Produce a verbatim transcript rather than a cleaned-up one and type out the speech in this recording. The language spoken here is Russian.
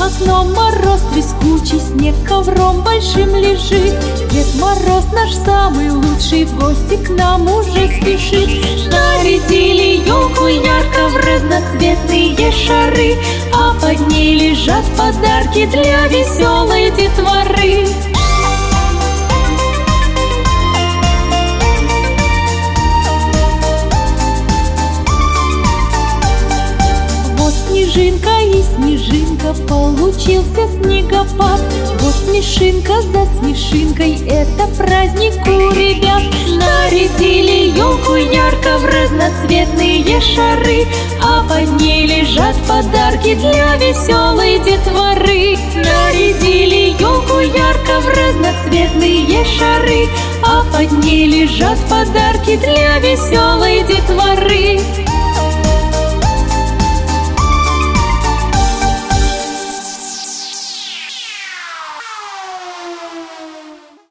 окном мороз трескучий, снег ковром большим лежит. Дед Мороз наш самый лучший, в гости к нам уже спешит. Нарядили елку ярко в разноцветные шары, а под ней лежат подарки для веселой детворы. Снежинка и снежинка, получился снегопад. Вот смешинка за смешинкой, это праздник у ребят. Нарядили елку ярко в разноцветные шары, а под ней лежат подарки для веселой детворы. Нарядили елку ярко в разноцветные шары, а под ней лежат подарки для веселой детворы.